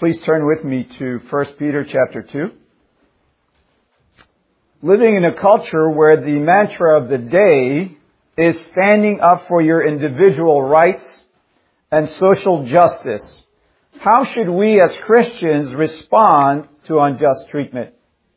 Please turn with me to 1 Peter chapter 2. Living in a culture where the mantra of the day is standing up for your individual rights and social justice, how should we as Christians respond to unjust treatment?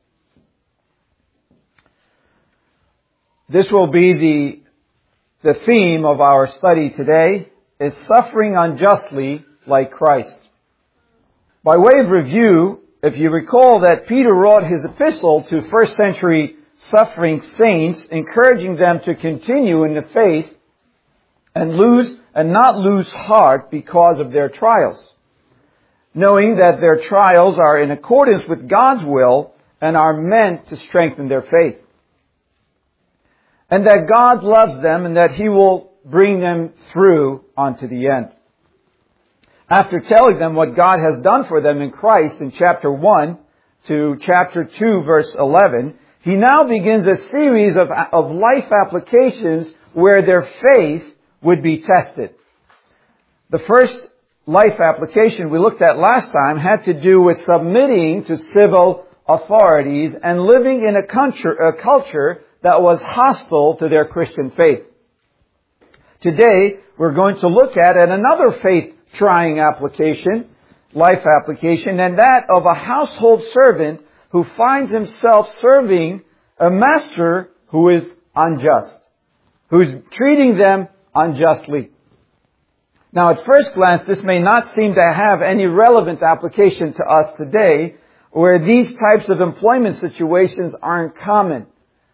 This will be the theme of our study today, is suffering unjustly like Christ. By way of review, if you recall that Peter wrote his epistle to first century suffering saints, encouraging them to continue in the faith and not lose heart because of their trials, knowing that their trials are in accordance with God's will and are meant to strengthen their faith, and that God loves them and that He will bring them through unto the end. After telling them what God has done for them in Christ in chapter 1 to chapter 2 verse 11, he now begins a series of life applications where their faith would be tested. The first life application we looked at last time had to do with submitting to civil authorities and living in a culture that was hostile to their Christian faith. Today, we're going to look at another faith-trying life application, and that of a household servant who finds himself serving a master who is unjust, who's treating them unjustly. Now, at first glance, this may not seem to have any relevant application to us today, where these types of employment situations aren't common.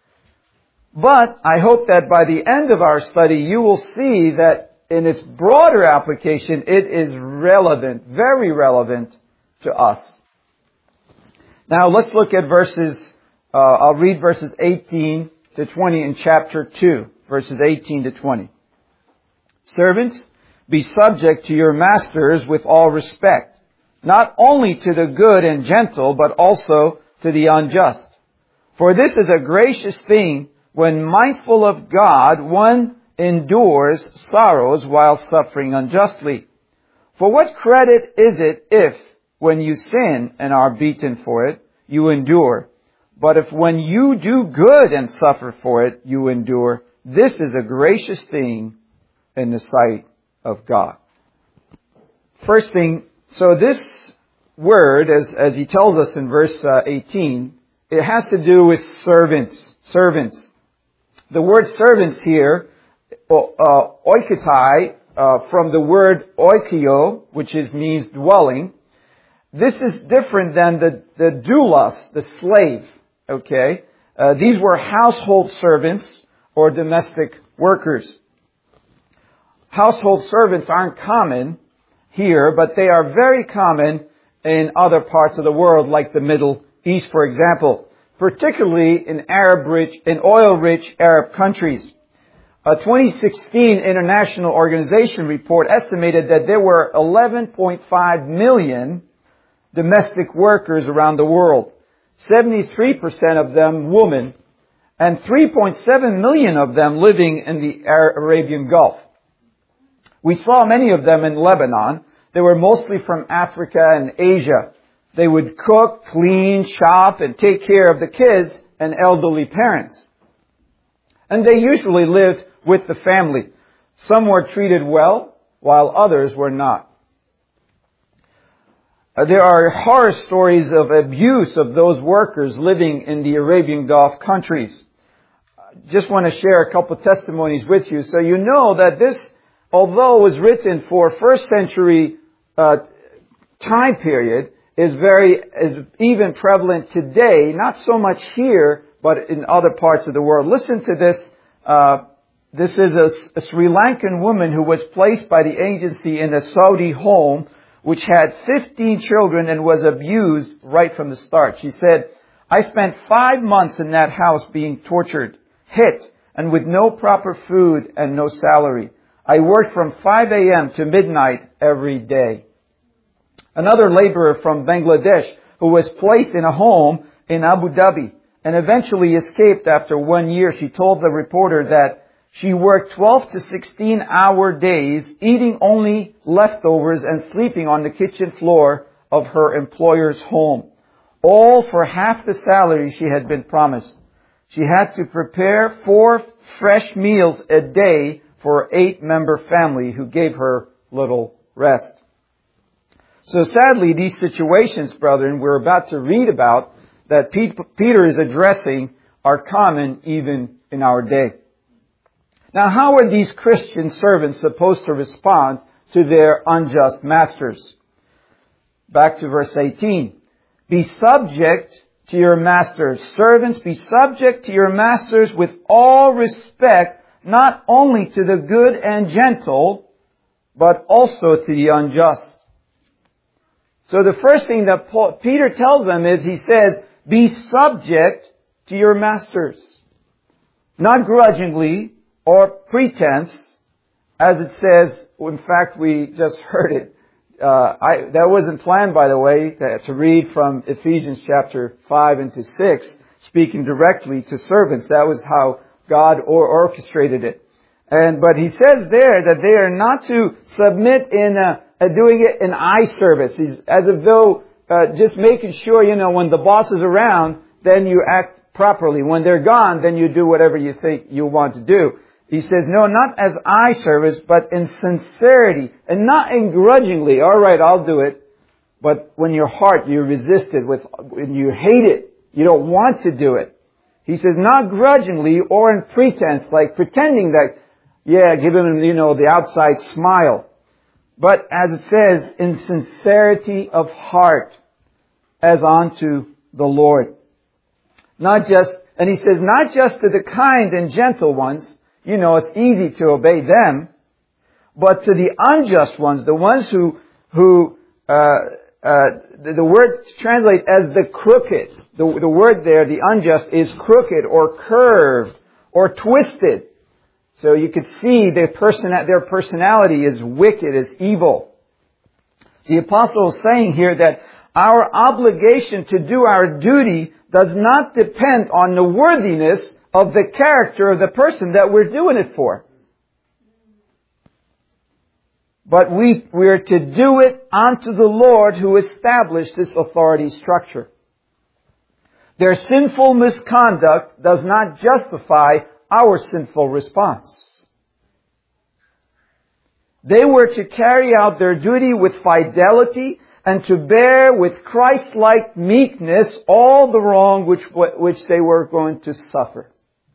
But I hope that by the end of our study, you will see that in its broader application, it is relevant, very relevant to us. Now let's look at I'll read verses 18 to 20 in chapter 2, verses 18 to 20. Servants, be subject to your masters with all respect, not only to the good and gentle, but also to the unjust. For this is a gracious thing when mindful of God, one endures sorrows while suffering unjustly. For what credit is it if, when you sin and are beaten for it, you endure? But if when you do good and suffer for it, you endure, this is a gracious thing in the sight of God. First thing, so this word, as he tells us in verse 18, it has to do with servants. Servants. The word servants here, oikotai, from the word oikio, which means dwelling. This is different than the doulos, the slave. Okay, these were household servants or domestic workers. Household servants aren't common here, but they are very common in other parts of the world, like the Middle East, for example, particularly in oil-rich Arab countries. A 2016 International Organization report estimated that there were 11.5 million domestic workers around the world, 73% of them women, and 3.7 million of them living in the Arabian Gulf. We saw many of them in Lebanon. They were mostly from Africa and Asia. They would cook, clean, shop, and take care of the kids and elderly parents. And they usually lived with the family. Some were treated well, while others were not. There are horror stories of abuse of those workers living in the Arabian Gulf countries. Just want to share a couple of testimonies with you, so you know that this, although it was written for first century time period, is even prevalent today, not so much here, but in other parts of the world. Listen to this. This is a Sri Lankan woman who was placed by the agency in a Saudi home which had 15 children and was abused right from the start. She said, I spent 5 months in that house being tortured, hit, and with no proper food and no salary. I worked from 5 a.m. to midnight every day. Another laborer from Bangladesh who was placed in a home in Abu Dhabi and eventually escaped after 1 year. She told the reporter that she worked 12 to 16-hour days, eating only leftovers and sleeping on the kitchen floor of her employer's home, all for half the salary she had been promised. She had to prepare 4 fresh meals a day for an 8-member family who gave her little rest. So sadly, these situations, brethren, we're about to read about that Peter is addressing are common even in our day. Now, how are these Christian servants supposed to respond to their unjust masters? Back to verse 18. Be subject to your masters. Servants, be subject to your masters with all respect, not only to the good and gentle, but also to the unjust. So the first thing that Peter tells them is, he says, be subject to your masters. Not grudgingly or pretense, as it says. In fact, we just heard it. That wasn't planned, by the way, to read from Ephesians chapter 5 into 6, speaking directly to servants. That was how God orchestrated it. But he says there that they are not to submit in doing it in eye service. As if though just making sure, when the boss is around, then you act properly. When they're gone, then you do whatever you think you want to do. He says, no, not as eye service, but in sincerity, and not in grudgingly. All right, I'll do it. But when your heart, you resist it, when you hate it, you don't want to do it. He says, not grudgingly or in pretense, like pretending that, give him, the outside smile. But as it says, in sincerity of heart, as unto the Lord. And he says, not just to the kind and gentle ones, it's easy to obey them, but to the unjust ones, the ones who the word translates as the crooked. The word there, the unjust, is crooked or curved or twisted. So you could see their personality is wicked, is evil. The apostle is saying here that our obligation to do our duty does not depend on the worthiness of the character of the person that we're doing it for. But we are to do it unto the Lord who established this authority structure. Their sinful misconduct does not justify our sinful response. They were to carry out their duty with fidelity and to bear with Christ-like meekness all the wrong which they were going to suffer.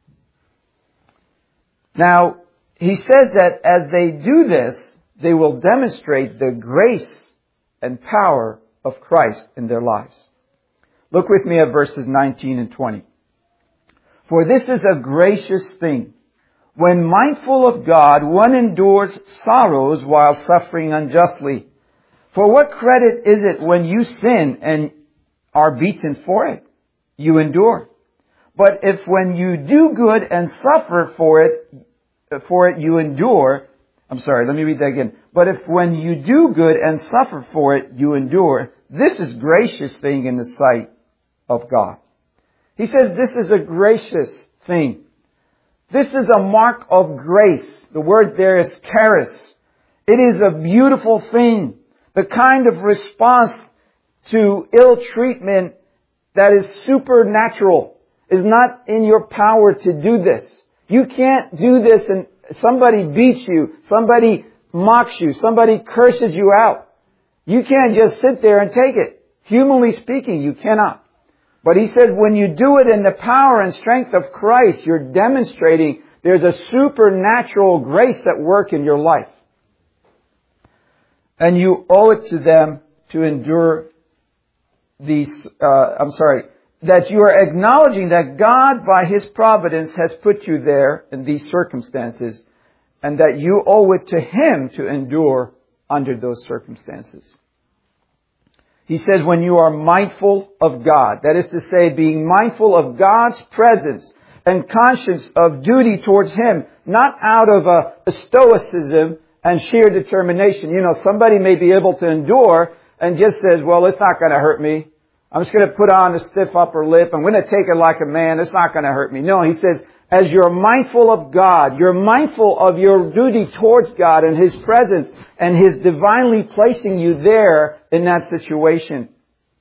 Now, he says that as they do this, they will demonstrate the grace and power of Christ in their lives. Look with me at verses 19 and 20. For this is a gracious thing. When mindful of God, one endures sorrows while suffering unjustly. For what credit is it when you sin and are beaten for it? You endure. But if when you do good and suffer for it you endure. Let me read that again. But if when you do good and suffer for it, you endure, this is gracious thing in the sight of God. He says this is a gracious thing. This is a mark of grace. The word there is charis. It is a beautiful thing. The kind of response to ill treatment that is supernatural. Is not in your power to do this. You can't do this and somebody beats you, somebody mocks you, somebody curses you out. You can't just sit there and take it. Humanly speaking, you cannot. But he says when you do it in the power and strength of Christ, you're demonstrating there's a supernatural grace at work in your life. And you owe it to them to endure that you are acknowledging that God, by His providence, has put you there in these circumstances, and that you owe it to Him to endure under those circumstances. He says when you are mindful of God, that is to say, being mindful of God's presence and conscious of duty towards Him, not out of a stoicism and sheer determination. Somebody may be able to endure and just says, well, it's not going to hurt me. I'm just going to put on a stiff upper lip. I'm going to take it like a man. It's not going to hurt me. No, he says, as you're mindful of God. You're mindful of your duty towards God and His presence and His divinely placing you there in that situation.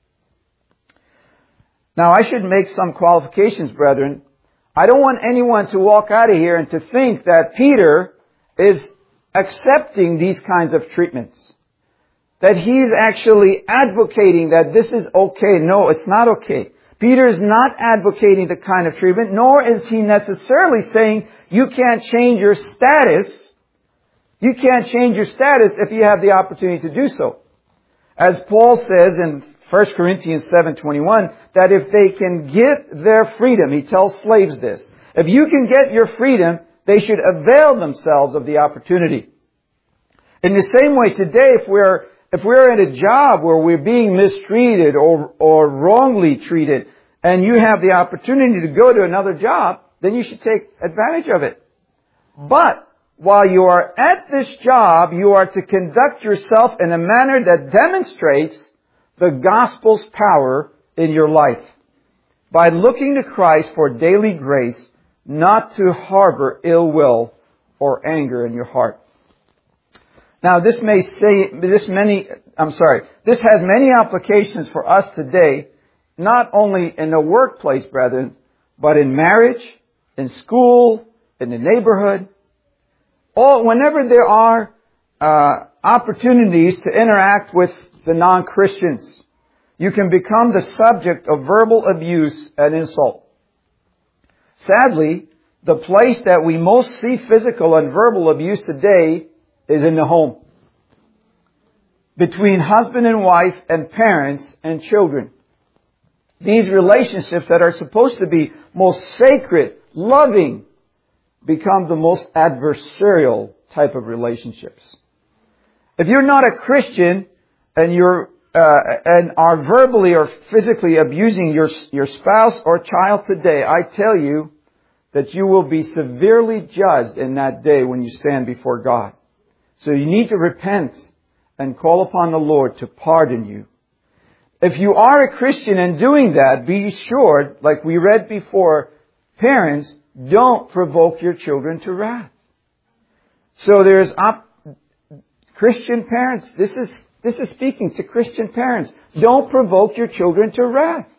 Now, I should make some qualifications, brethren. I don't want anyone to walk out of here and to think that Peter is accepting these kinds of treatments. That he's actually advocating that this is okay. No, it's not okay. Peter is not advocating the kind of treatment, nor is he necessarily saying you can't change your status. You can't change your status if you have the opportunity to do so. As Paul says in 1 Corinthians 7:21, that if they can get their freedom, he tells slaves this, if you can get your freedom, they should avail themselves of the opportunity. In the same way today, if we're in a job where we're being mistreated or wrongly treated, and you have the opportunity to go to another job, then you should take advantage of it. But while you are at this job, you are to conduct yourself in a manner that demonstrates the gospel's power in your life by looking to Christ for daily grace, not to harbor ill will or anger in your heart. Now, this has many applications for us today, not only in the workplace, brethren, but in marriage, in school, in the neighborhood. Whenever there are opportunities to interact with the non-Christians, you can become the subject of verbal abuse and insult. Sadly, the place that we most see physical and verbal abuse today is in the home. Between husband and wife and parents and children. These relationships that are supposed to be most sacred, loving, become the most adversarial type of relationships. If you're not a Christian and and are verbally or physically abusing your spouse or child today, I tell you that you will be severely judged in that day when you stand before God. So you need to repent and call upon the Lord to pardon you. If you are a Christian and doing that, be sure, like we read before, parents, don't provoke your children to wrath. So there's Christian parents. This is speaking to Christian parents. Don't provoke your children to wrath.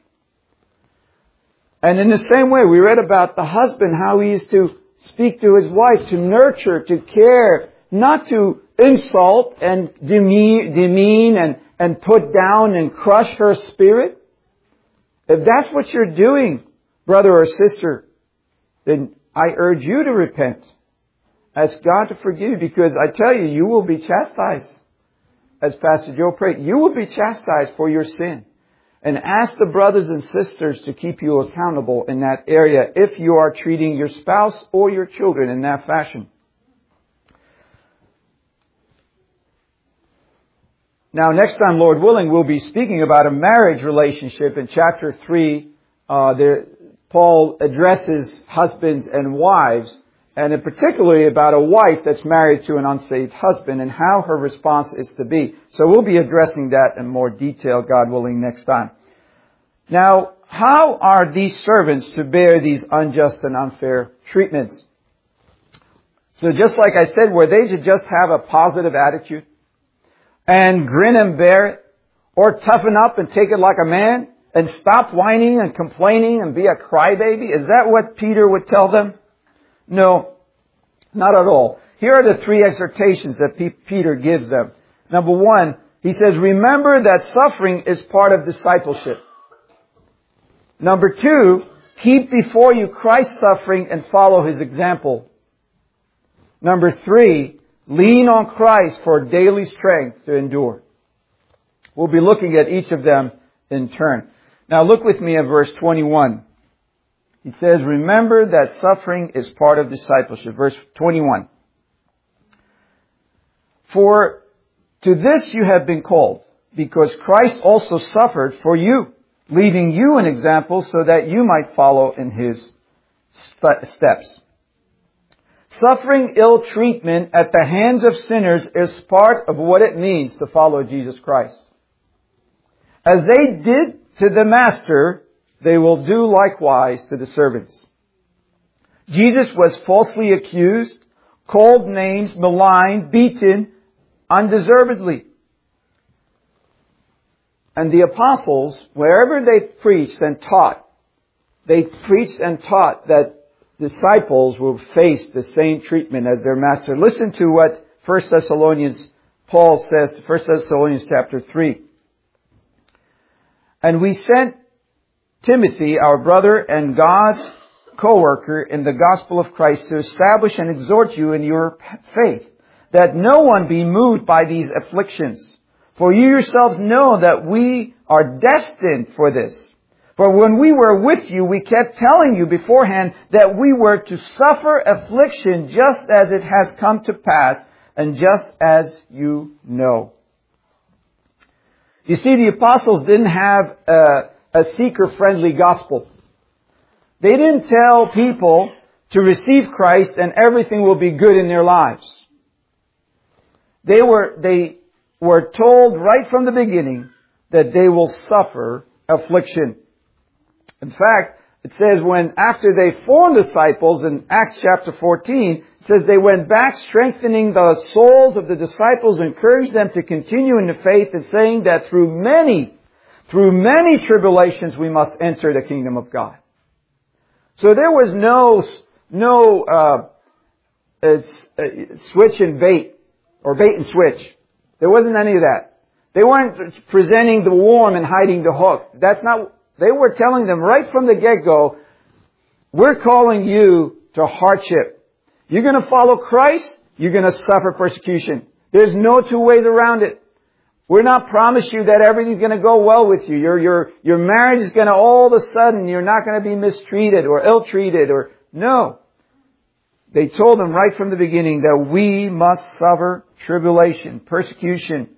And in the same way, we read about the husband, how he is to speak to his wife, to nurture, to care, not to insult and demean and put down and crush her spirit. If that's what you're doing, brother or sister, then I urge you to repent. Ask God to forgive you, because I tell you, you will be chastised. As Pastor Joe prayed, you will be chastised for your sin. And ask the brothers and sisters to keep you accountable in that area if you are treating your spouse or your children in that fashion. Now, next time, Lord willing, we'll be speaking about a marriage relationship. In chapter 3, Paul addresses husbands and wives, and in particularly about a wife that's married to an unsaved husband and how her response is to be. So we'll be addressing that in more detail, God willing, next time. Now, how are these servants to bear these unjust and unfair treatments? So just like I said, were they to just have a positive attitude and grin and bear it, or toughen up and take it like a man and stop whining and complaining and be a crybaby? Is that what Peter would tell them? No, not at all. Here are the three exhortations that Peter gives them. Number one, he says, remember that suffering is part of discipleship. Number two, keep before you Christ's suffering and follow His example. Number three, lean on Christ for daily strength to endure. We'll be looking at each of them in turn. Now look with me at verse 21. He says, remember that suffering is part of discipleship. Verse 21. For to this you have been called, because Christ also suffered for you, leaving you an example so that you might follow in His steps. Suffering ill treatment at the hands of sinners is part of what it means to follow Jesus Christ. As they did to the master, they will do likewise to the servants. Jesus was falsely accused, called names, maligned, beaten, undeservedly. And the apostles, wherever they preached and taught that disciples will face the same treatment as their master. Listen to what Paul says, 1 Thessalonians chapter 3. And we sent Timothy, our brother and God's co-worker in the gospel of Christ, to establish and exhort you in your faith, that no one be moved by these afflictions. For you yourselves know that we are destined for this. For when we were with you, we kept telling you beforehand that we were to suffer affliction just as it has come to pass, and just as you know. You see, the apostles didn't have a seeker-friendly gospel. They didn't tell people to receive Christ and everything will be good in their lives. They were told right from the beginning that they will suffer affliction. In fact, it says when after they formed disciples in Acts chapter 14, it says they went back strengthening the souls of the disciples, encouraged them to continue in the faith, and saying that through many tribulations we must enter the kingdom of God. So there was no switch and bait, or bait and switch. There wasn't any of that. They weren't presenting the worm and hiding the hook. They were telling them right from the get-go, we're calling you to hardship. You're going to follow Christ, you're going to suffer persecution. There's no two ways around it. We're not promised you that everything's going to go well with you. Your marriage is going to all of a sudden, you're not going to be mistreated or ill-treated or, no. They told them right from the beginning that we must suffer tribulation, persecution.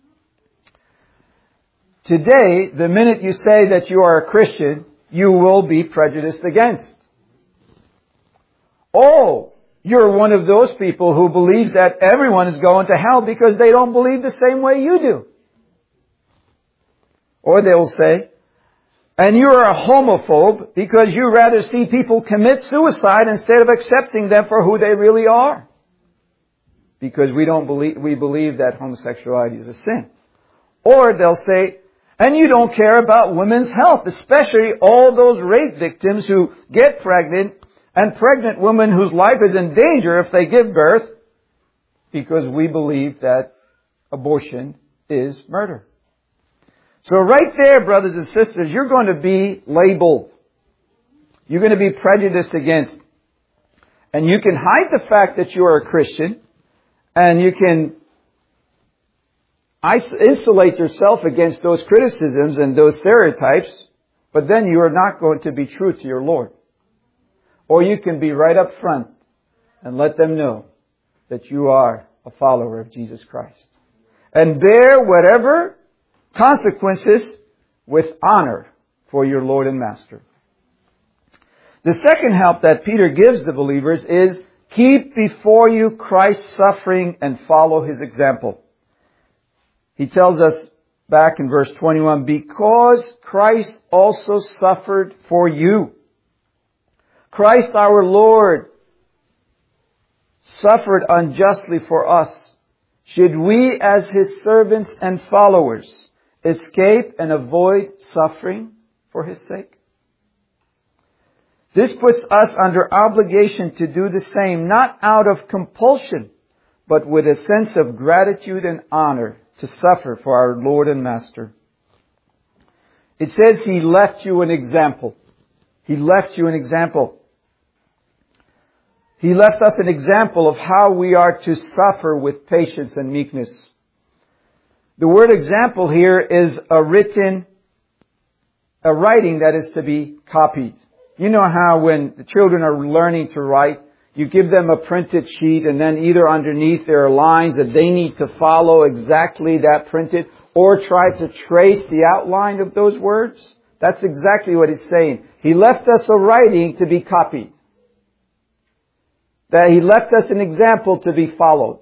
Today, the minute you say that you are a Christian, you will be prejudiced against. Oh, you're one of those people who believes that everyone is going to hell because they don't believe the same way you do. Or they will say, and you're a homophobe because you rather see people commit suicide instead of accepting them for who they really are. Because we believe that homosexuality is a sin. Or they'll say, and you don't care about women's health, especially all those rape victims who get pregnant, and pregnant women whose life is in danger if they give birth, because we believe that abortion is murder. So right there, brothers and sisters, you're going to be labeled. You're going to be prejudiced against. And you can hide the fact that you are a Christian, and you can insulate yourself against those criticisms and those stereotypes, but then you are not going to be true to your Lord. Or you can be right up front and let them know that you are a follower of Jesus Christ. And bear whatever consequences with honor for your Lord and Master. The second help that Peter gives the believers is keep before you Christ's suffering and follow His example. He tells us back in verse 21, because Christ also suffered for you. Christ our Lord suffered unjustly for us. Should we as His servants and followers escape and avoid suffering for His sake? This puts us under obligation to do the same, not out of compulsion, but with a sense of gratitude and honor to suffer for our Lord and Master. It says He left you an example. He left you an example. He left us an example of how we are to suffer with patience and meekness. The word example here is a writing that is to be copied. You know how when the children are learning to write, you give them a printed sheet and then either underneath there are lines that they need to follow exactly that printed, or try to trace the outline of those words. That's exactly what it's saying. He left us a writing to be copied. That He left us an example to be followed.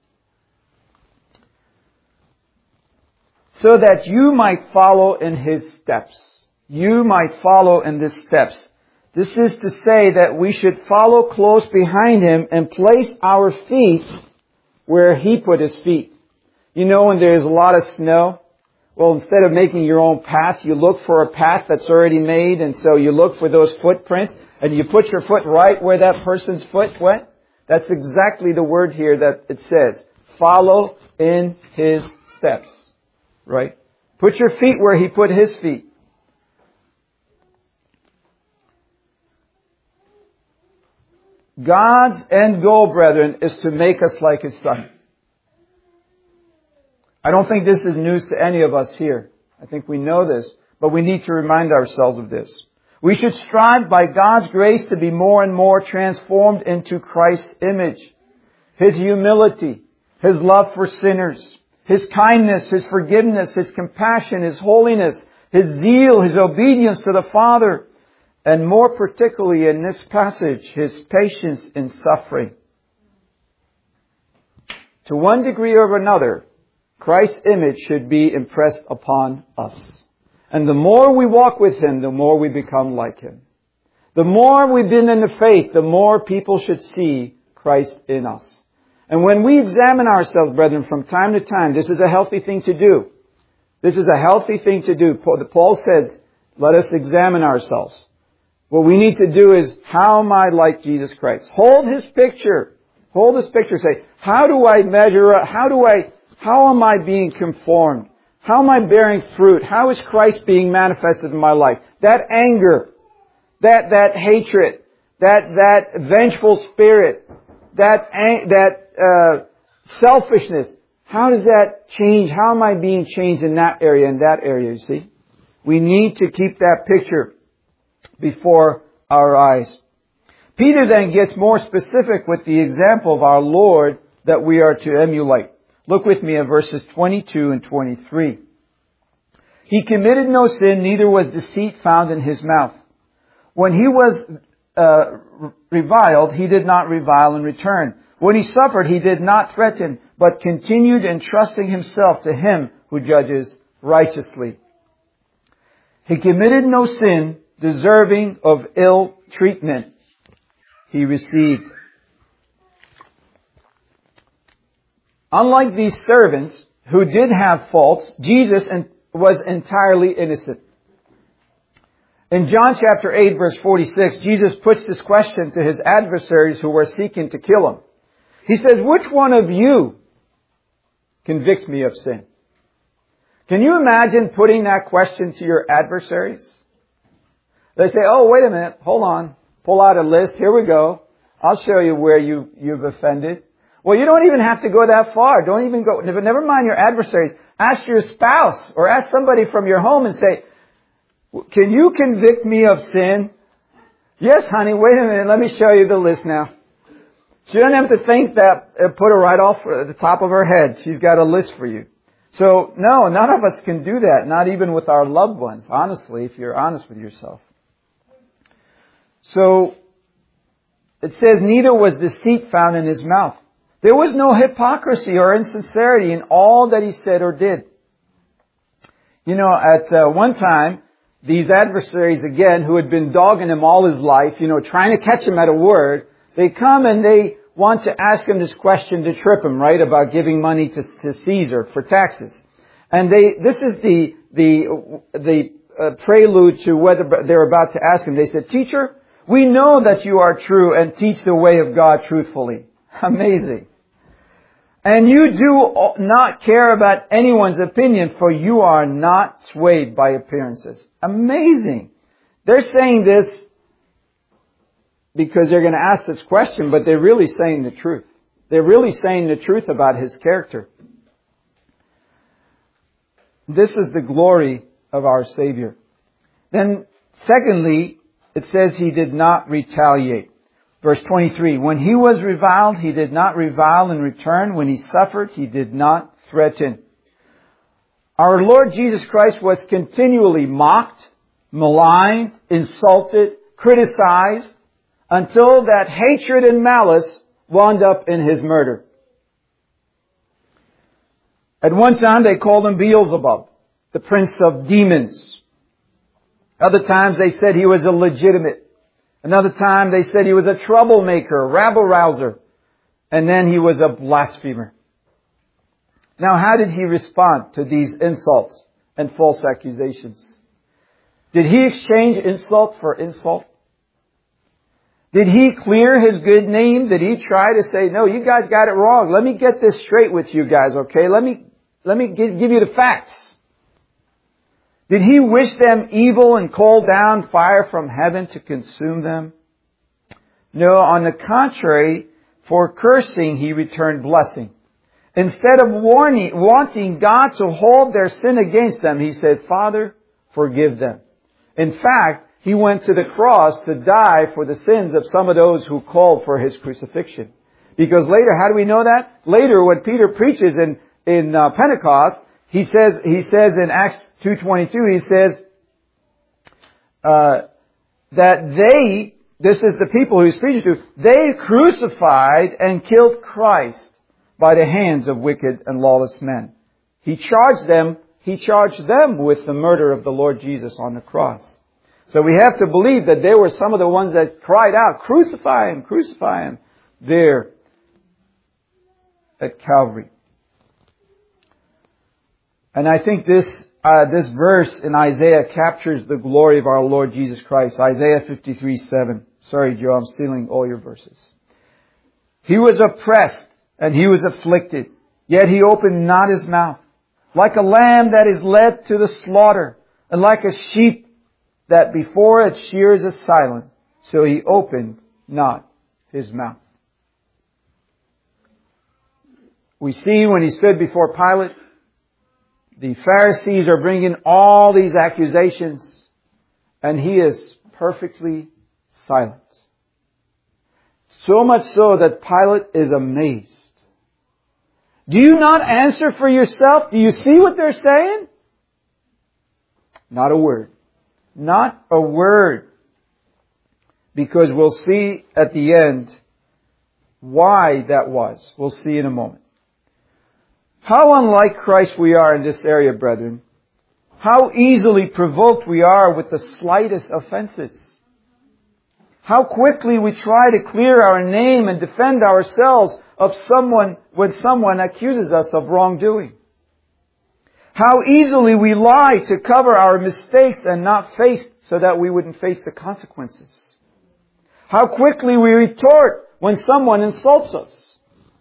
So that you might follow in His steps. You might follow in His steps. This is to say that we should follow close behind Him and place our feet where He put His feet. You know, when there's a lot of snow, well, instead of making your own path, you look for a path that's already made, and so you look for those footprints, and you put your foot right where that person's foot went. That's exactly the word here that it says. Follow in His steps. Right? Put your feet where He put His feet. God's end goal, brethren, is to make us like His Son. I don't think this is news to any of us here. I think we know this, but we need to remind ourselves of this. We should strive by God's grace to be more and more transformed into Christ's image. His humility, His love for sinners, His kindness, His forgiveness, His compassion, His holiness, His zeal, His obedience to the Father, and more particularly in this passage, His patience in suffering. To one degree or another, Christ's image should be impressed upon us. And the more we walk with Him, the more we become like Him. The more we've been in the faith, the more people should see Christ in us. And when we examine ourselves, brethren, from time to time, this is a healthy thing to do. This is a healthy thing to do. Paul says, let us examine ourselves. What we need to do is, how am I like Jesus Christ? Hold His picture. Hold His picture. Say, how do I measure up? How am I being conformed? How am I bearing fruit? How is Christ being manifested in my life? That anger, that hatred, that vengeful spirit, that selfishness. How does that change? How am I being changed in that area, you see? We need to keep that picture before our eyes. Peter then gets more specific with the example of our Lord that we are to emulate. Look with me at verses 22 and 23. He committed no sin, neither was deceit found in His mouth. When He was reviled, He did not revile in return. When He suffered, He did not threaten, but continued entrusting Himself to Him who judges righteously. He committed no sin deserving of ill treatment. He received. Unlike these servants who did have faults, Jesus was entirely innocent. In John chapter 8 verse 46, Jesus puts this question to His adversaries who were seeking to kill Him. He says, which one of you convicts me of sin? Can you imagine putting that question to your adversaries? They say, oh, wait a minute, hold on. Pull out a list. Here we go. I'll show you where you've offended. Well, you don't even have to go that far. Don't even go. Never mind your adversaries. Ask your spouse or ask somebody from your home and say, can you convict me of sin? Yes, honey, wait a minute. Let me show you the list now. She doesn't have to think that, put her right off at the top of her head. She's got a list for you. So, no, none of us can do that. Not even with our loved ones, honestly, if you're honest with yourself. So, it says, neither was deceit found in His mouth. There was no hypocrisy or insincerity in all that He said or did. You know, at one time, these adversaries again, who had been dogging Him all His life, trying to catch Him at a word, they come and they want to ask Him this question to trip Him, right, about giving money to Caesar for taxes. And this is the prelude to what they're about to ask Him. They said, Teacher, we know that you are true and teach the way of God truthfully. Amazing. And you do not care about anyone's opinion, for you are not swayed by appearances. Amazing. They're saying this because they're going to ask this question, but they're really saying the truth. They're really saying the truth about His character. This is the glory of our Savior. Then, secondly, it says He did not retaliate. Verse 23, when He was reviled, He did not revile in return. When He suffered, He did not threaten. Our Lord Jesus Christ was continually mocked, maligned, insulted, criticized, until that hatred and malice wound up in His murder. At one time, they called Him Beelzebub, the prince of demons. Other times, they said He was illegitimate. Another time they said he was a troublemaker, a rabble-rouser. And then he was a blasphemer. Now, how did he respond to these insults and false accusations? Did he exchange insult for insult? Did he clear his good name? Did he try to say, no, you guys got it wrong. Let me get this straight with you guys, okay? Let me give you the facts. Did he wish them evil and call down fire from heaven to consume them? No, on the contrary, for cursing he returned blessing. Instead of wanting God to hold their sin against them, he said, Father, forgive them. In fact, he went to the cross to die for the sins of some of those who called for his crucifixion. Because later, how do we know that? Later, when Peter preaches in Pentecost, he says in Acts 2:22, he says that this is the people who he's preaching to, they crucified and killed Christ by the hands of wicked and lawless men. He charged them with the murder of the Lord Jesus on the cross. So we have to believe that there were some of the ones that cried out, crucify him, there at Calvary. And I think this verse in Isaiah captures the glory of our Lord Jesus Christ. Isaiah 53:7. Sorry, Joe, I'm stealing all your verses. He was oppressed and he was afflicted, yet he opened not his mouth. Like a lamb that is led to the slaughter, and like a sheep that before its shears is silent, so he opened not his mouth. We see when he stood before Pilate, the Pharisees are bringing all these accusations, and he is perfectly silent. So much so that Pilate is amazed. Do you not answer for yourself? Do you see what they're saying? Not a word. Not a word. Because we'll see at the end why that was. We'll see in a moment. How unlike Christ we are in this area, brethren. How easily provoked we are with the slightest offenses. How quickly we try to clear our name and defend ourselves of someone when someone accuses us of wrongdoing. How easily we lie to cover our mistakes and not face so that we wouldn't face the consequences. How quickly we retort when someone insults us.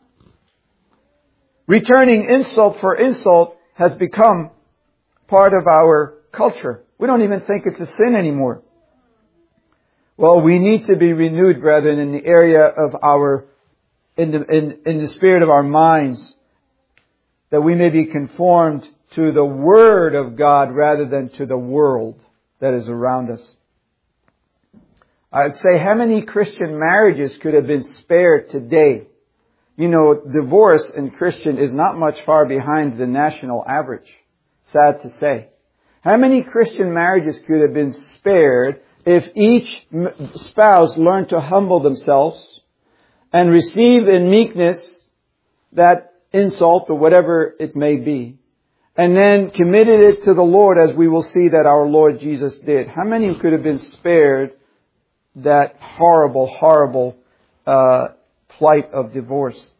Returning insult for insult has become part of our culture. We don't even think it's a sin anymore. Well, we need to be renewed, brethren, in the area of in the spirit of our minds, that we may be conformed to the Word of God rather than to the world that is around us. I'd say, how many Christian marriages could have been spared today? You know, divorce in Christian is not much far behind the national average. Sad to say. How many Christian marriages could have been spared if each spouse learned to humble themselves and receive in meekness that insult or whatever it may be, and then committed it to the Lord, as we will see that our Lord Jesus did? How many could have been spared that horrible, horrible plight of divorce?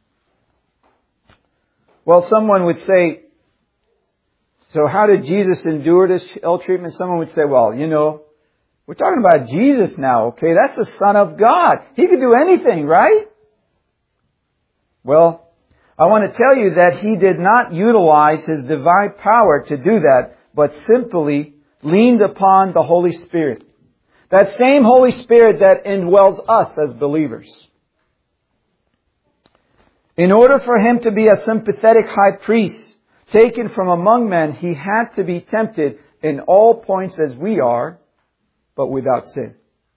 Well, someone would say, so how did Jesus endure this ill treatment? Someone would say, well, you know, we're talking about Jesus now, okay? That's the Son of God. He could do anything, right? Well, I want to tell you that He did not utilize His divine power to do that, but simply leaned upon the Holy Spirit. That same Holy Spirit that indwells us as believers. In order for Him to be a sympathetic high priest, taken from among men, He had to be tempted in all points as we are, but without sin.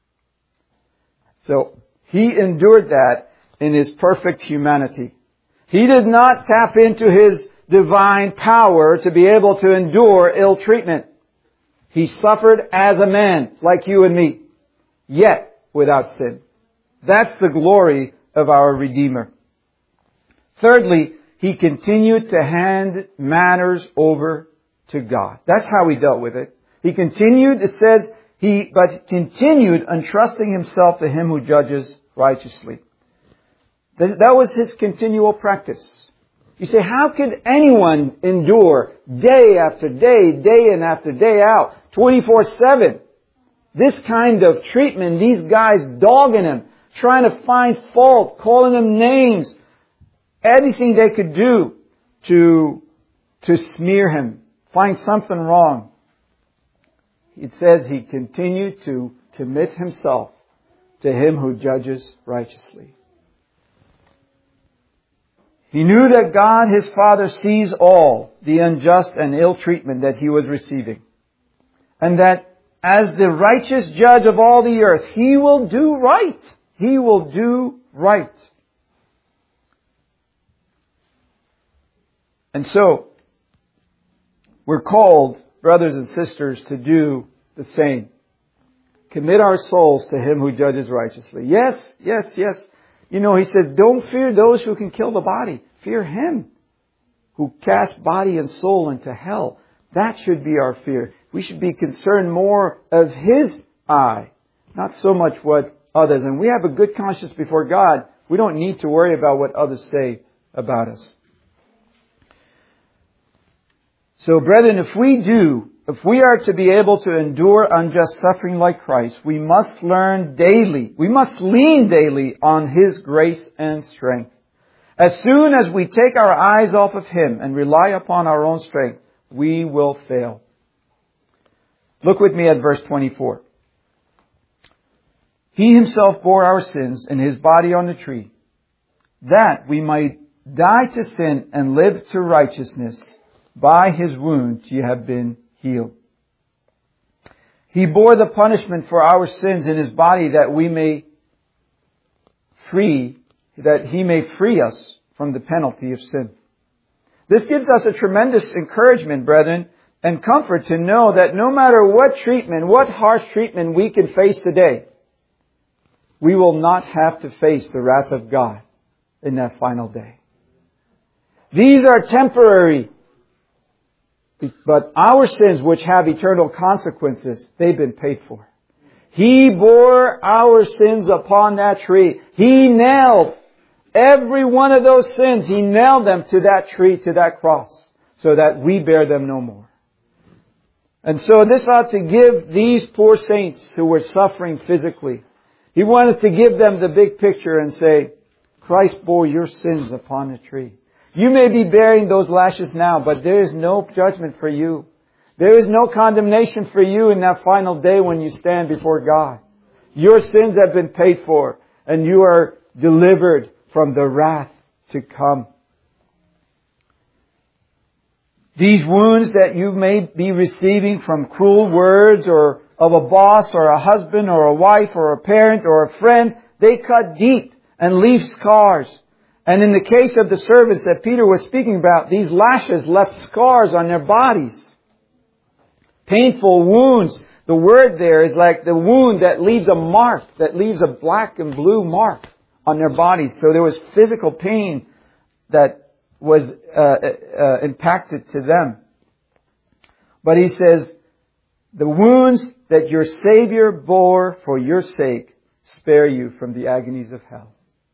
So, He endured that in His perfect humanity. He did not tap into His divine power to be able to endure ill treatment. He suffered as a man, like you and me, yet without sin. That's the glory of our Redeemer. Thirdly, He continued to hand matters over to God. That's how He dealt with it. He continued, it says, but continued entrusting himself to him who judges righteously. That was his continual practice. You say, how could anyone endure day after day, day in after day out, 24/7? This kind of treatment, these guys dogging him, trying to find fault, calling him names, anything they could do to smear him, find something wrong. It says he continued to commit himself to him who judges righteously. He knew that God, his Father, sees all the unjust and ill treatment that he was receiving. And that as the righteous judge of all the earth, he will do right. He will do right. And so, we're called, brothers and sisters, to do the same. Commit our souls to him who judges righteously. Yes, yes, yes. You know, he says, don't fear those who can kill the body. Fear him who casts body and soul into hell. That should be our fear. We should be concerned more of his eye, not so much what others. And we have a good conscience before God. We don't need to worry about what others say about us. So, brethren, if we are to be able to endure unjust suffering like Christ, we must learn daily. We must lean daily on his grace and strength. As soon as we take our eyes off of him and rely upon our own strength, we will fail. Look with me at verse 24. He himself bore our sins in his body on the tree, that we might die to sin and live to righteousness. By his wounds ye have been healed. He bore the punishment for our sins in his body that he may free us from the penalty of sin. This gives us a tremendous encouragement, brethren, and comfort to know that no matter what treatment, what harsh treatment we can face today, we will not have to face the wrath of God in that final day. These are temporary. But our sins, which have eternal consequences, they've been paid for. He bore our sins upon that tree. He nailed every one of those sins. He nailed them to that tree, to that cross, so that we bear them no more. And so this ought to give these poor saints who were suffering physically, he wanted to give them the big picture and say, Christ bore your sins upon the tree. You may be bearing those lashes now, but there is no judgment for you. There is no condemnation for you in that final day when you stand before God. Your sins have been paid for, and you are delivered from the wrath to come. These wounds that you may be receiving from cruel words or of a boss or a husband or a wife or a parent or a friend, they cut deep and leave scars. And in the case of the servants that Peter was speaking about, these lashes left scars on their bodies. Painful wounds. The word there is like the wound that leaves a mark, that leaves a black and blue mark on their bodies. So there was physical pain that was impacted to them. But he says, the wounds that your Savior bore for your sake spare you from the agonies of hell.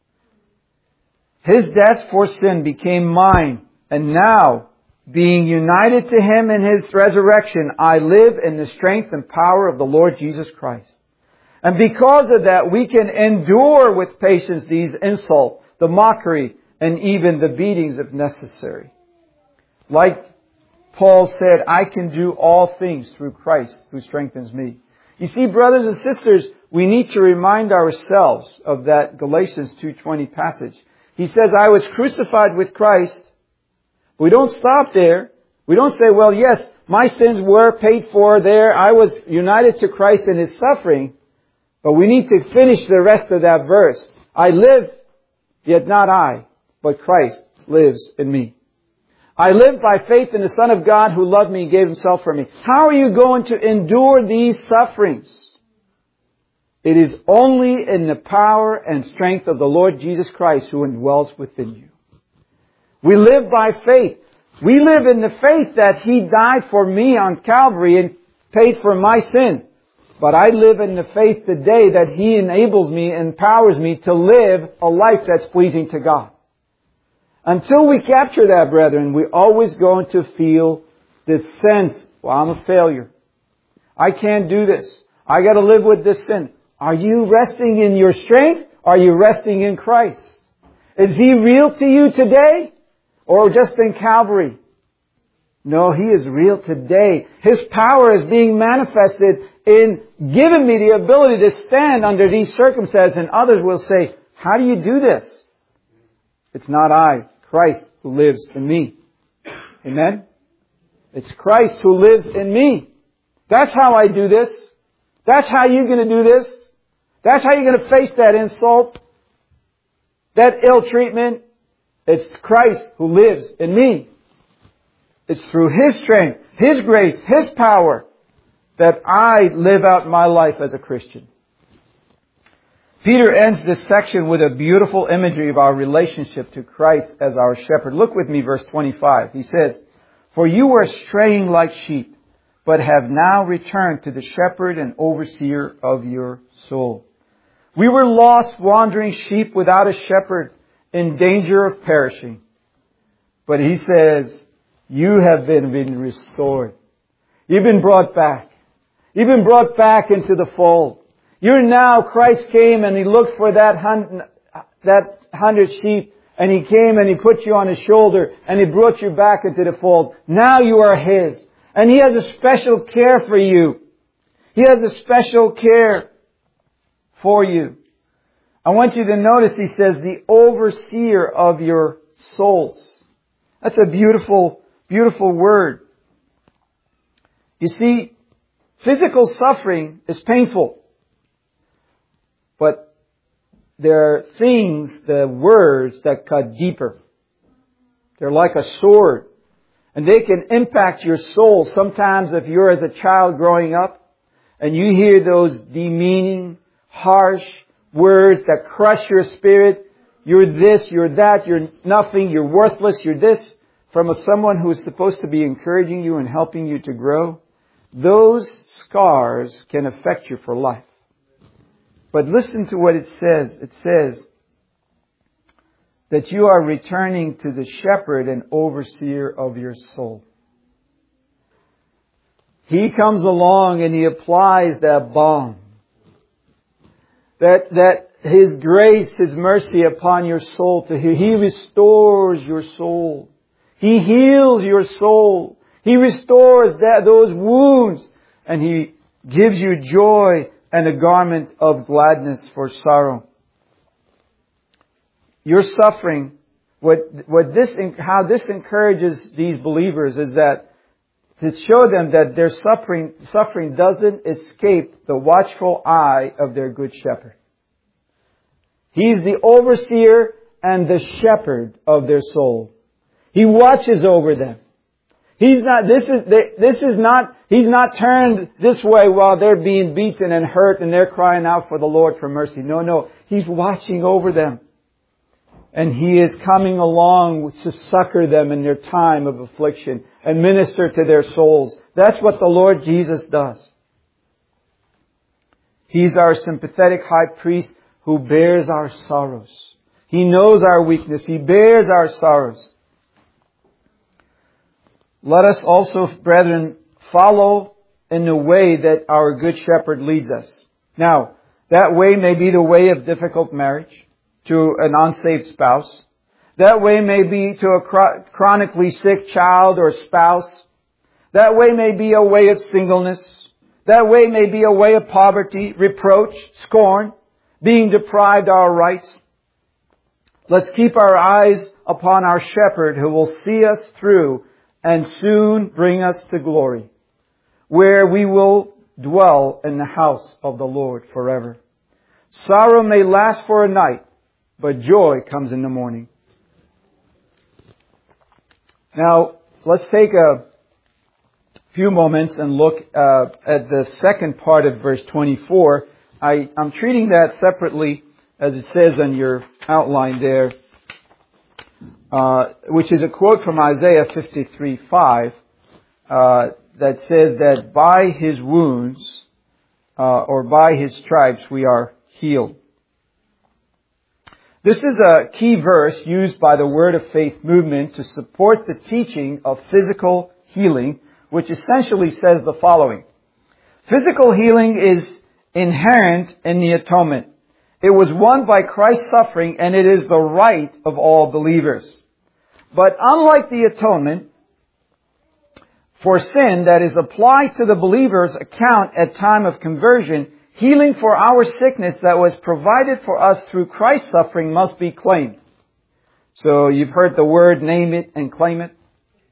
His death for sin became mine, and now, being united to him in his resurrection, I live in the strength and power of the Lord Jesus Christ. And because of that, we can endure with patience these insults, the mockery, and even the beatings if necessary. Like Paul said, I can do all things through Christ who strengthens me. You see, brothers and sisters, we need to remind ourselves of that Galatians 2:20 passage. He says, I was crucified with Christ. We don't stop there. We don't say, well, yes, my sins were paid for there. I was united to Christ in his suffering. But we need to finish the rest of that verse. I live, yet not I, but Christ lives in me. I live by faith in the Son of God who loved me and gave himself for me. How are you going to endure these sufferings? It is only in the power and strength of the Lord Jesus Christ who indwells within you. We live by faith. We live in the faith that he died for me on Calvary and paid for my sins. But I live in the faith today that He enables me, empowers me to live a life that's pleasing to God. Until we capture that, brethren, we're always going to feel this sense, well, I'm a failure. I can't do this. I got to live with this sin. Are you resting in your strength? Are you resting in Christ? Is He real to you today? Or just in Calvary? No, He is real today. His power is being manifested in giving me the ability to stand under these circumstances. And others will say, how do you do this? It's not I, Christ who lives in me. Amen? It's Christ who lives in me. That's how I do this. That's how you're going to do this. That's how you're going to face that insult, that ill treatment. It's Christ who lives in me. It's through His strength, His grace, His power that I live out my life as a Christian. Peter ends this section with a beautiful imagery of our relationship to Christ as our shepherd. Look with me, verse 25. He says, "For you were straying like sheep, but have now returned to the shepherd and overseer of your soul." We were lost, wandering sheep without a shepherd, in danger of perishing. But He says, you have been restored. You've been brought back. You've been brought back into the fold. You're now, Christ came and He looked for that 100 sheep, and He came and He put you on His shoulder and He brought you back into the fold. Now you are His. And He has a special care for you. He has a special care for you. I want you to notice He says, the overseer of your souls. That's a beautiful, beautiful word. You see, physical suffering is painful. But there are things, the words that cut deeper. They're like a sword. And they can impact your soul. Sometimes if you're as a child growing up and you hear those demeaning, harsh words that crush your spirit, you're this, you're that, you're nothing, you're worthless, you're this, from someone who is supposed to be encouraging you and helping you to grow, those scars can affect you for life. But listen to what it says. It says that you are returning to the shepherd and overseer of your soul. He comes along and He applies that balm. That His grace, His mercy upon your soul to He. He restores your soul. He heals your soul. He restores those wounds. And He gives you joy and a garment of gladness for sorrow. Your suffering, how this encourages these believers is that to show them that their suffering doesn't escape the watchful eye of their good shepherd. He's the overseer and the shepherd of their soul. He watches over them. He's not turned this way while they're being beaten and hurt and they're crying out for the Lord for mercy. No. He's watching over them. And He is coming along to succor them in their time of affliction and minister to their souls. That's what the Lord Jesus does. He's our sympathetic high priest who bears our sorrows. He knows our weakness. He bears our sorrows. Let us also, brethren, follow in the way that our good shepherd leads us. Now, that way may be the way of difficult marriage to an unsaved spouse. That way may be to a chronically sick child or spouse. That way may be a way of singleness. That way may be a way of poverty, reproach, scorn, being deprived of our rights. Let's keep our eyes upon our shepherd who will see us through and soon bring us to glory, where we will dwell in the house of the Lord forever. Sorrow may last for a night, but joy comes in the morning. Now, let's take a few moments and look at the second part of verse 24. I'm treating that separately, as it says on your outline there, which is a quote from Isaiah 53:5, that says that by His wounds or by His stripes we are healed. This is a key verse used by the Word of Faith movement to support the teaching of physical healing, which essentially says the following. Physical healing is inherent in the atonement. It was won by Christ's suffering, and it is the right of all believers. But unlike the atonement for sin that is applied to the believer's account at time of conversion, healing for our sickness that was provided for us through Christ's suffering must be claimed. So you've heard the word, name it and claim it.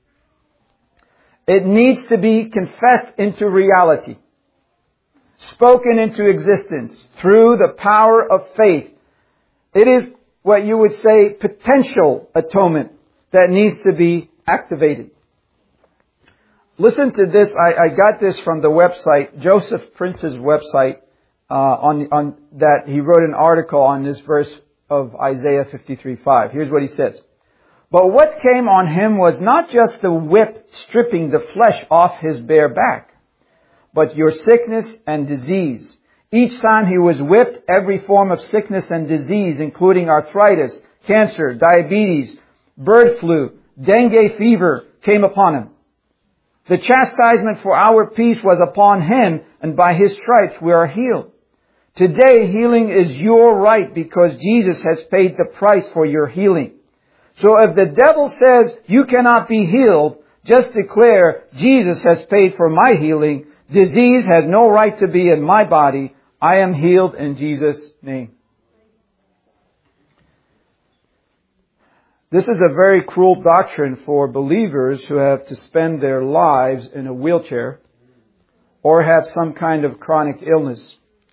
It needs to be confessed into reality, spoken into existence through the power of faith. It is what you would say potential atonement that needs to be activated. Listen to this. I got this from the website, Joseph Prince's website, on that he wrote an article on this verse of Isaiah 53:5. Here's what he says. But what came on him was not just the whip stripping the flesh off his bare back, but your sickness and disease. Each time he was whipped, every form of sickness and disease, including arthritis, cancer, diabetes, bird flu, dengue fever, came upon him. The chastisement for our peace was upon him, and by his stripes we are healed. Today, healing is your right because Jesus has paid the price for your healing. So if the devil says you cannot be healed, just declare Jesus has paid for my healing. Disease has no right to be in my body. I am healed in Jesus' name. This is a very cruel doctrine for believers who have to spend their lives in a wheelchair or have some kind of chronic illness.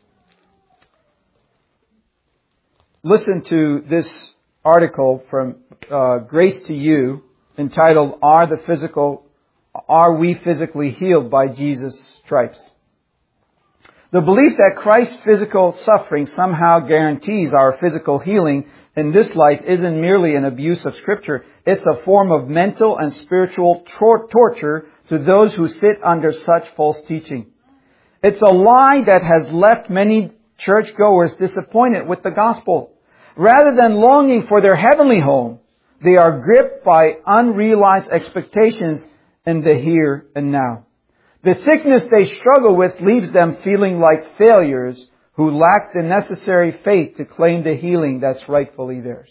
Listen to this article from Grace to You entitled, Are We Physically Healed by Jesus' Stripes? The belief that Christ's physical suffering somehow guarantees our physical healing in this life isn't merely an abuse of Scripture. It's a form of mental and spiritual torture to those who sit under such false teaching. It's a lie that has left many churchgoers disappointed with the gospel. Rather than longing for their heavenly home, they are gripped by unrealized expectations in the here and now. The sickness they struggle with leaves them feeling like failures who lack the necessary faith to claim the healing that's rightfully theirs.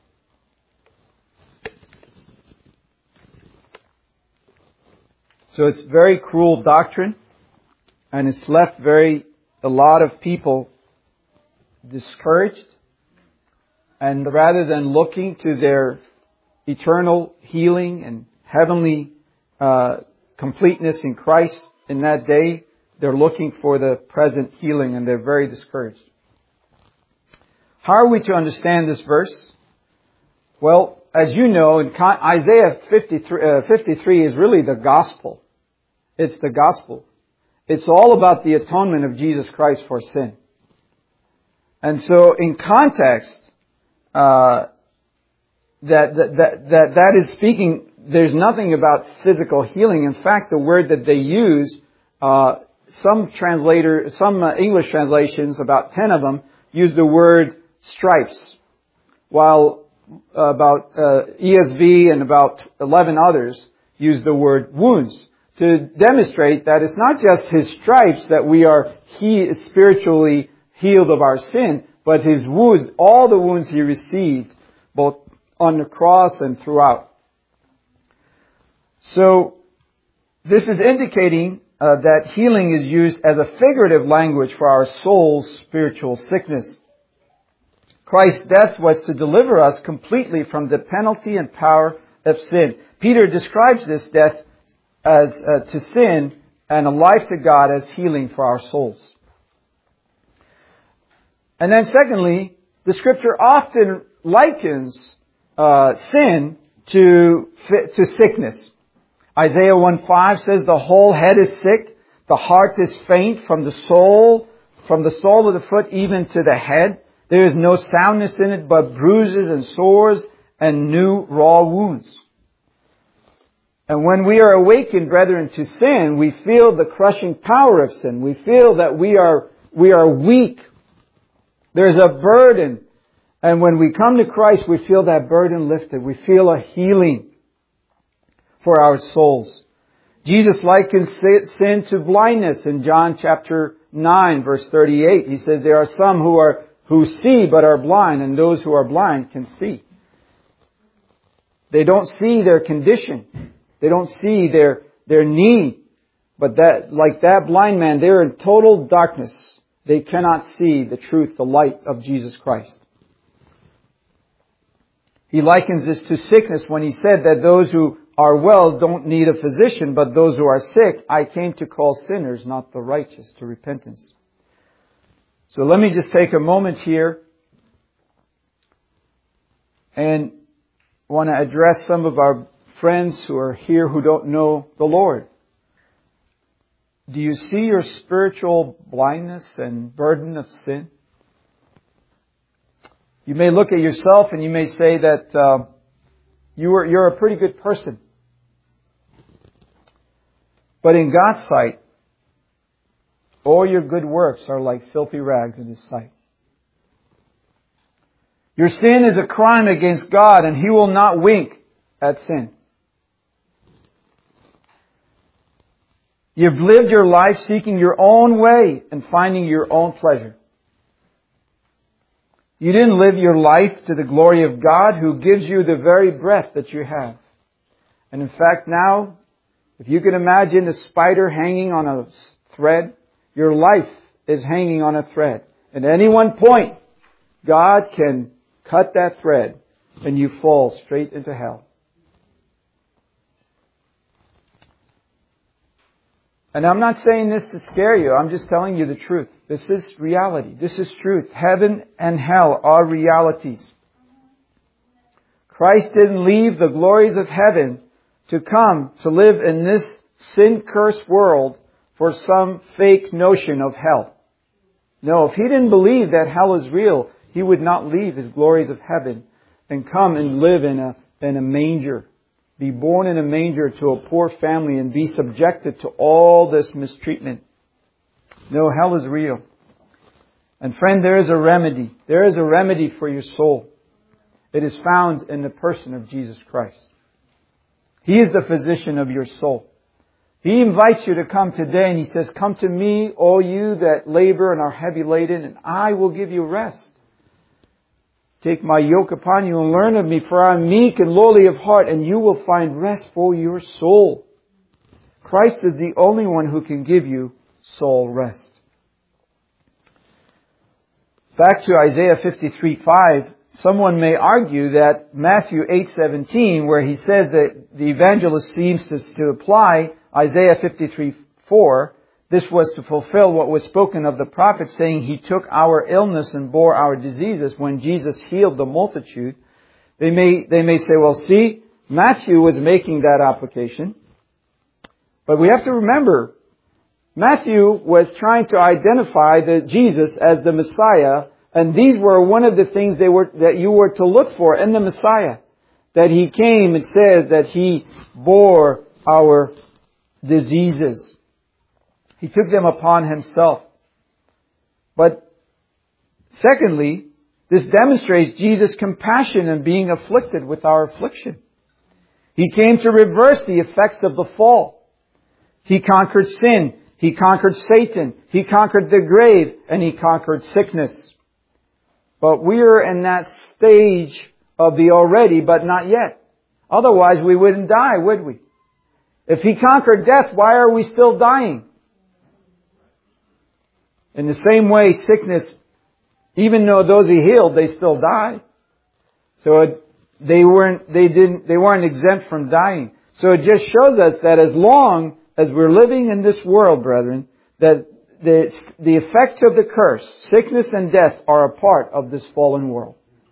So it's very cruel doctrine, and it's left a lot of people discouraged. And rather than looking to their eternal healing and heavenly completeness in Christ in that day, they're looking for the present healing, and they're very discouraged. How are we to understand this verse? Well, as you know, in Isaiah 53 is really the gospel. It's the gospel. It's all about the atonement of Jesus Christ for sin. And so, in context, that is speaking. There's nothing about physical healing. In fact, the word that they use, some English translations, about 10 of them, use the word stripes, while about ESV and about 11 others use the word wounds, to demonstrate that it's not just His stripes that we are spiritually healed of our sin, but His wounds, all the wounds He received, both on the cross and throughout. So, this is indicating that healing is used as a figurative language for our soul's spiritual sickness. Christ's death was to deliver us completely from the penalty and power of sin. Peter describes this death as to sin and a life to God as healing for our souls. And then secondly, the Scripture often likens sin to sickness. Isaiah 1:5 says the whole head is sick, the heart is faint from the sole of the foot even to the head. There is no soundness in it, but bruises and sores and new raw wounds. And when we are awakened, brethren, to sin, we feel the crushing power of sin. We feel that we are weak. There's a burden. And when we come to Christ, we feel that burden lifted. We feel a healing for our souls. Jesus likens sin to blindness in John chapter 9, verse 38. He says there are some who see but are blind, and those who are blind can see. They don't see their condition. They don't see their need. But like that blind man, they're in total darkness. They cannot see the truth, the light of Jesus Christ. He likens this to sickness when he said that those who are well don't need a physician, but those who are sick, I came to call sinners, not the righteous, to repentance. So let me just take a moment here and want to address some of our friends who are here who don't know the Lord. Do you see your spiritual blindness and burden of sin? You may look at yourself and you may say that you're a pretty good person. But in God's sight, all your good works are like filthy rags in His sight. Your sin is a crime against God, and He will not wink at sin. You've lived your life seeking your own way and finding your own pleasure. You didn't live your life to the glory of God, who gives you the very breath that you have. And in fact now, if you can imagine a spider hanging on a thread, your life is hanging on a thread. And at any one point, God can cut that thread and you fall straight into hell. And I'm not saying this to scare you. I'm just telling you the truth. This is reality. This is truth. Heaven and hell are realities. Christ didn't leave the glories of heaven to come to live in this sin-cursed world for some fake notion of hell. No, if He didn't believe that hell is real, He would not leave His glories of heaven and come and live in a manger. Be born in a manger to a poor family and be subjected to all this mistreatment. No, hell is real. And friend, there is a remedy. There is a remedy for your soul. It is found in the person of Jesus Christ. He is the physician of your soul. He invites you to come today and He says, come to me, all you that labor and are heavy laden, and I will give you rest. Take my yoke upon you and learn of me, for I am meek and lowly of heart, and you will find rest for your soul. Christ is the only one who can give you soul rest. Back to Isaiah 53:5, someone may argue that Matthew 8:17, where he says that the evangelist seems to apply Isaiah 53:4, this was to fulfill what was spoken of the prophet, saying He took our illness and bore our diseases when Jesus healed the multitude. They may say, well, see, Matthew was making that application. But we have to remember, Matthew was trying to identify Jesus as the Messiah, and these were one of the things that you were to look for in the Messiah. That He came, it says that He bore our diseases. He took them upon Himself. But secondly, this demonstrates Jesus' compassion in being afflicted with our affliction. He came to reverse the effects of the fall. He conquered sin. He conquered Satan. He conquered the grave. And He conquered sickness. But we are in that stage of the already but not yet. Otherwise we wouldn't die, would we? If He conquered death, why are we still dying? In the same way, sickness, even though those He healed, they still died. So they weren't exempt from dying. So it just shows us that as long as we're living in this world, brethren, that the effects of the curse, sickness and death, are a part of this fallen world.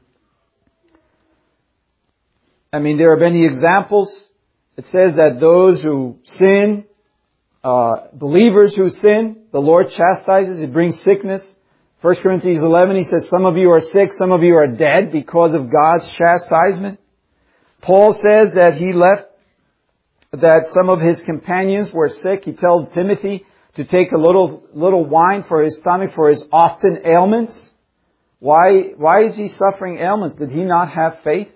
I mean, there are many examples. It says that those who sin, believers who sin, the Lord chastises. He brings sickness. 1 Corinthians 11, He says, some of you are sick, some of you are dead because of God's chastisement. Paul says that he left that some of his companions were sick, he tells Timothy to take a little wine for his stomach, for his often ailments. Why is he suffering ailments? Did he not have faith?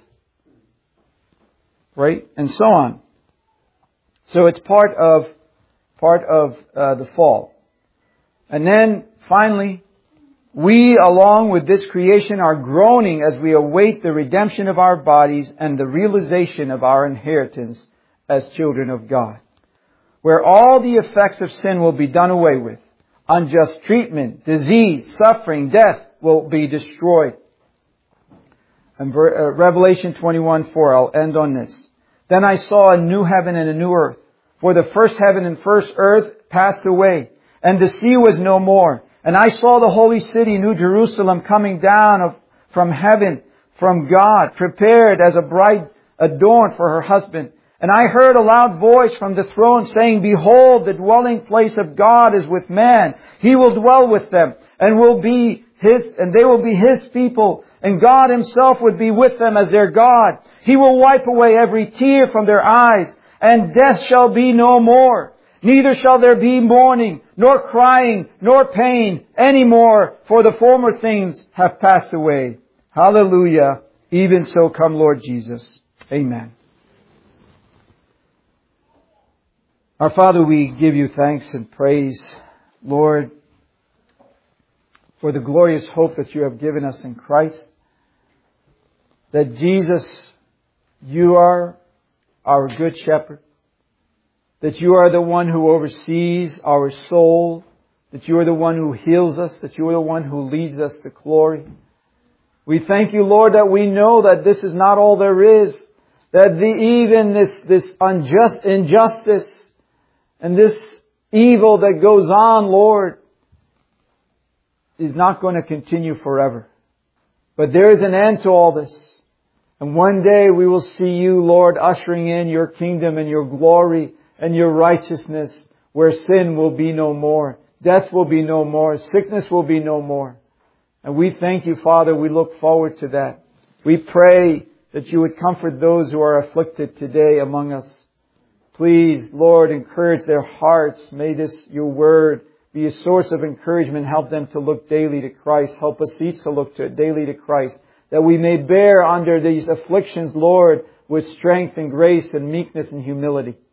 Right? And so on. So it's part of the fall. And then finally, we along with this creation are groaning as we await the redemption of our bodies and the realization of our inheritance as children of God, where all the effects of sin will be done away with. Unjust treatment, disease, suffering, death will be destroyed. And Revelation 21:4, I'll end on this. Then I saw a new heaven and a new earth. For the first heaven and first earth passed away, and the sea was no more. And I saw the holy city, New Jerusalem, coming down from heaven, from God, prepared as a bride adorned for her husband. And I heard a loud voice from the throne saying, Behold, the dwelling place of God is with man. He will dwell with them, and they will be His people. And God Himself would be with them as their God. He will wipe away every tear from their eyes, and death shall be no more. Neither shall there be mourning, nor crying, nor pain any more, for the former things have passed away. Hallelujah. Even so come Lord Jesus. Amen. Our Father, we give You thanks and praise, Lord, for the glorious hope that You have given us in Christ. That Jesus, You are our good shepherd. That You are the one who oversees our soul. That You are the one who heals us. That You are the one who leads us to glory. We thank You, Lord, that we know that this is not all there is. That even this injustice and this evil that goes on, Lord, is not going to continue forever. But there is an end to all this. And one day we will see You, Lord, ushering in Your kingdom and Your glory and Your righteousness, where sin will be no more, death will be no more, sickness will be no more. And we thank You, Father. We look forward to that. We pray that You would comfort those who are afflicted today among us. Please, Lord, encourage their hearts. May this Your word be a source of encouragement. Help them to look daily to Christ. Help us each to look daily to Christ, that we may bear under these afflictions, Lord, with strength and grace and meekness and humility.